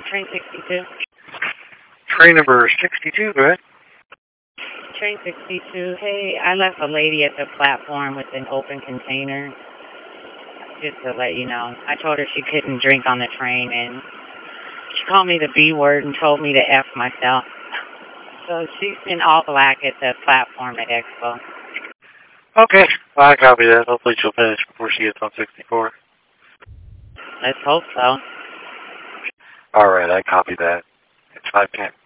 Train 62. Train number 62, go ahead. Train 62. Hey, I left a lady at the platform with an open container. Just to let you know. I told her she couldn't drink on the train, and she called me the B word and told me to F myself. So she's in all black at the platform at Expo. Okay, I copy that. Hopefully she'll finish before she gets on 64. Let's hope so. Alright, I copy that. It's 510.